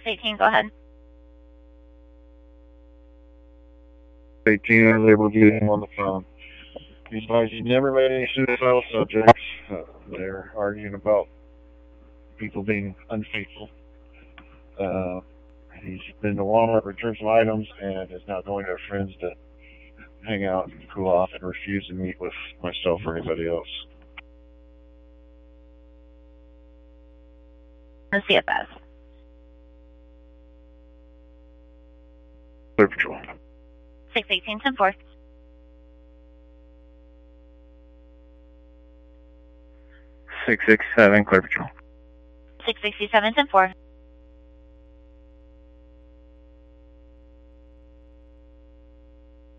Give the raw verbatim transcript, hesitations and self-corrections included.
eighteen, go ahead. eighteen, I was able to get him on the phone. He advised he never met any suicidal subjects. Uh, they're arguing about people being unfaithful. Uh, he's been to Walmart, returned some items, and is now going to a friend's to hang out and cool off and refuse to meet with myself or anybody else. The C F S. Clear Patrol. six eighteen, ten four. six six seven, Clear Patrol. six sixty-seven, ten four.